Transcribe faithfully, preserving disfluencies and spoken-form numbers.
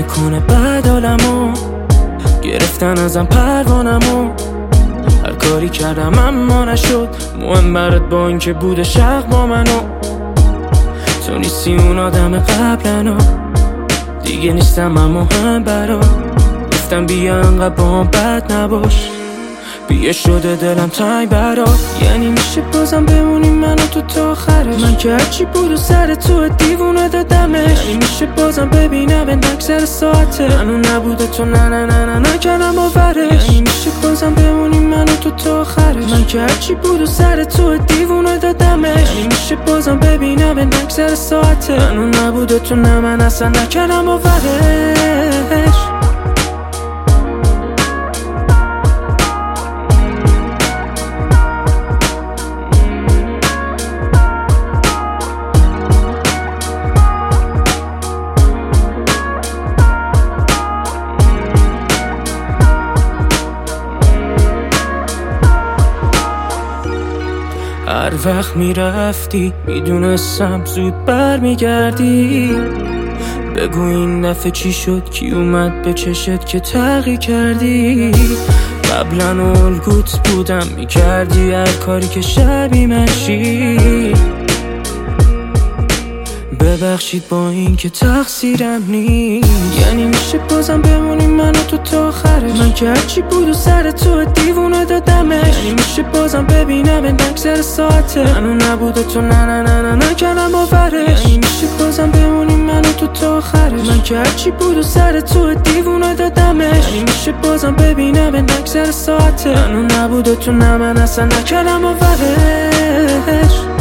میکنه بعد عالمو، گرفتن ازم پروانمو. هر کاری کردم اما نشد، مهم برات با این که بوده شق با منو. تو نیستی اون آدم قبلنو، دیگه نیستم اما هم برات. گفتم بیا انقدر با هم بد نباش، بیا شده دلم تای برات. یعنی میشه بازم بمونی من و تو تا آخرش؟ من که هرچی بود و سر تو دیوونه دادمش. یعنی میشه بازم ببینم اندک سر ساعته منو نبوده تو نه نه نه نه نکردم باورش. یعنی میشه بازم بمونی من و تو تا آخرش؟ من که هرچی بود و سر تو دیوونه دادمش. یعنی میشه بازم ببینم اندک سر ساعته منو نبوده تو نه من اصلا نکردم باورش. هر وقت میرفتی میدونستم زود بر میگردی. بگو این دفعه چی شد، کی اومد به چشت که تغییر کردی؟ قبلا الگوت بودم میکردی هر کاری که شبیه منشی. ببخشید با این که تقصیرم نیست. یعنی میشه بازم بمونی من و تو تا آخرش؟ من که هرچی بود و سر تو دیوونه دادمش. یعنی میشه بازم ببینم اندک سر ساعته منو نبوده تو نه نه نه نه نکردم باورش. یعنی میشه بازم بمونی من و تو تا آخرش؟ من که هرچی بود و سر تو دیوونه دادمش. یعنی میشه بازم ببینم اندک سر ساعته منو نبوده تو نه من اصلا نکردم باورش.